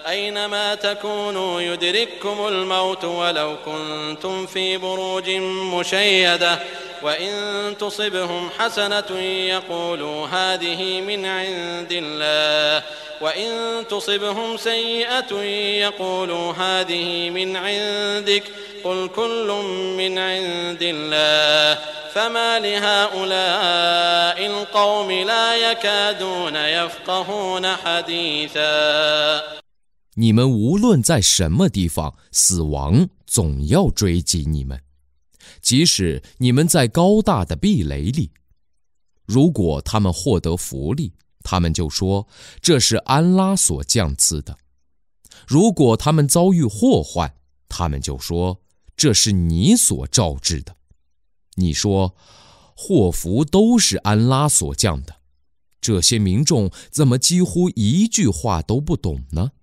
أينما تكونوا يدرككم الموت ولو كنتم في بروج مشيدة وإن تصبهم حسنة يقولوا هذه من عند الله وإن تصبهم سيئة يقولوا هذه من عندك قل كل من عند الله فما لهؤلاء القوم لا يكادون يفقهون حديثا。 你们无论在什么地方，死亡总要追击你们，即使你们在高大的壁垒里。如果他们获得福利，他们就说这是安拉所降赐的；如果他们遭遇祸患，他们就说这是你所召致的。你说祸福都是安拉所降的，这些民众怎么几乎一句话都不懂呢？